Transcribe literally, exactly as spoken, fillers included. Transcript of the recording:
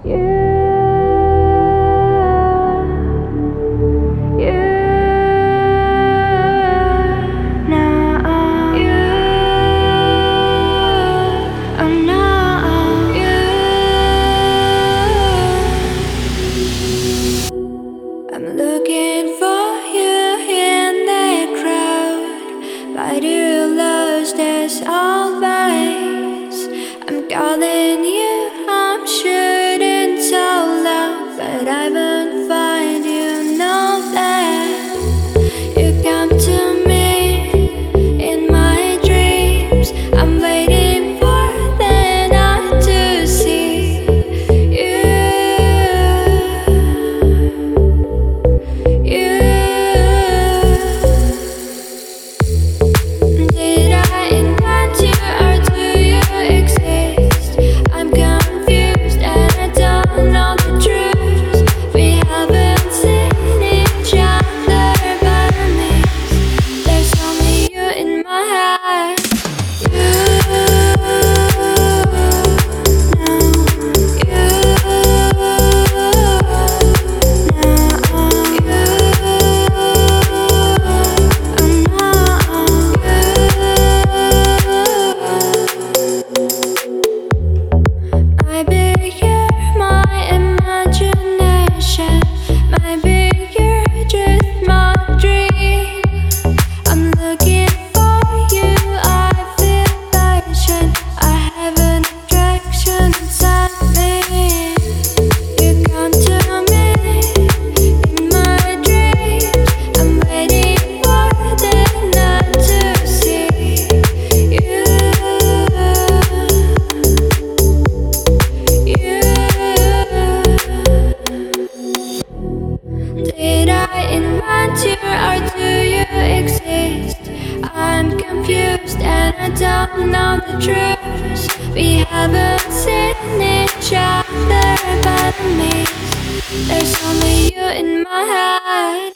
I'm looking for you in the crowd, but you lost us always. I'm calling you, I'm shooting so loud, but I won't find you, know that. You come to me in my dreams, I'm waiting for the night to see you. Did I invent you or do you exist? I'm confused and I don't know the truth. We haven't seen each other but I miss. There's only you in my head. Did I invent you or do you exist? I'm confused and I don't know the truth. We haven't seen each other but I miss. There's only you in my head.